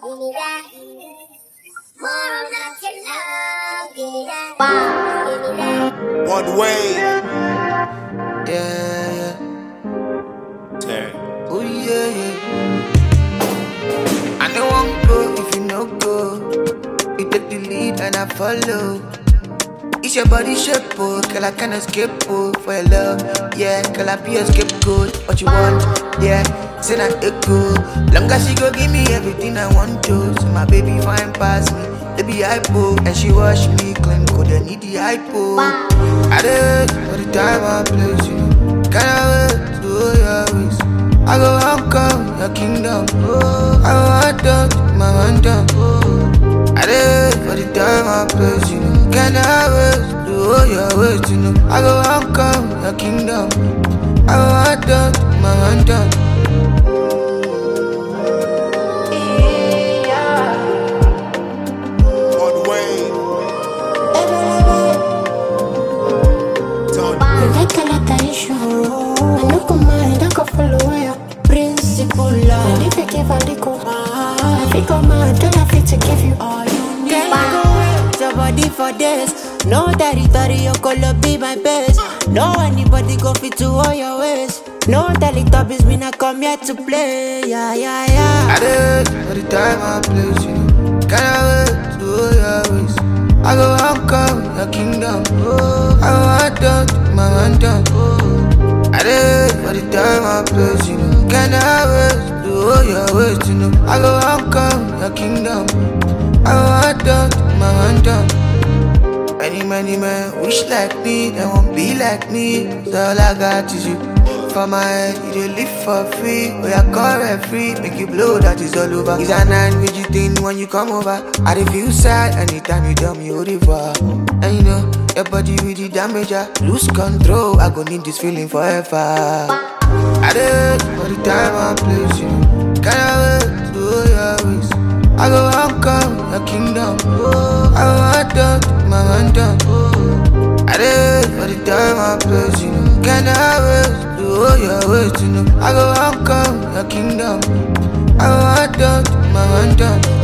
One way. Yeah. Terry. Oh yeah. I know one go if you no go. You take the lead and I follow. It's your body shape, oh, girl, I can't escape, oh, for your love, yeah, girl, I be a scapegoat, what you want, yeah, say not echo, long as she go give me everything I want to, so my baby fine past me, they be hypo, and she wash me clean, could they need the hypo, I did, for the time I place, you know, can't wait to do your wish, I go welcome your kingdom, I go hot dog, my man down, I did, for the time I place, you know, can't wait to all your ways, you know. I go welcome your kingdom. I go hot dog, my man down. One way. Like a lot of issue. I look on mind, I go follow ya. Principle, and if you give a lick, I think I'm mad, don't have to give you all you need. Your body for this. No territory, your color be my best. No anybody go fit to all your ways. No Teletubbies, me not come here to play. Yeah. I did for the time I place, you know. Can't wait to all your ways. I go welcome your kingdom. I go hot dog, my man down. I did for the time I place, you know. Can't wait to all your ways, you know. I go welcome your kingdom. I go hot dog, my man down. Many men wish like me, they won't be like me. So all I got is you. For my head, you dey live for free. Oh, yeah, call free, make you blow, that is all over. It's a 9-digit thing when you come over. I dey feel sad anytime you tell me hold it for. And you know, your body with the damage, I lose control. I go need this feeling forever. I did for the time I place, you. Can't wait to all your ways. I go welcome your kingdom. I go hot dog, my man down. I did for the time I place, you know. Can't wait to all your ways, you know. I go welcome your kingdom. I go hot dog, my man down.